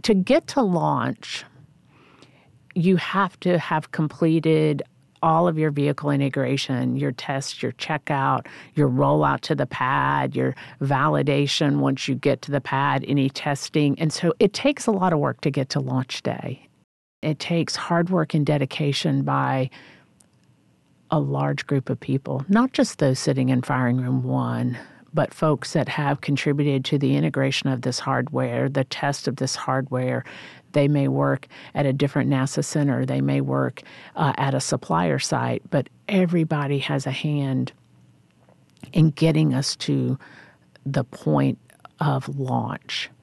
to get to launch, you have to have completed all of your vehicle integration, your test, your checkout, your rollout to the pad, your validation once you get to the pad, any testing. And so it takes a lot of work to get to launch day. It takes hard work and dedication by a large group of people, not just those sitting in Firing Room 1, but folks that have contributed to the integration of this hardware, the test of this hardware. They may work at a different NASA center. They may work at a supplier site, but everybody has a hand in getting us to the point of launch.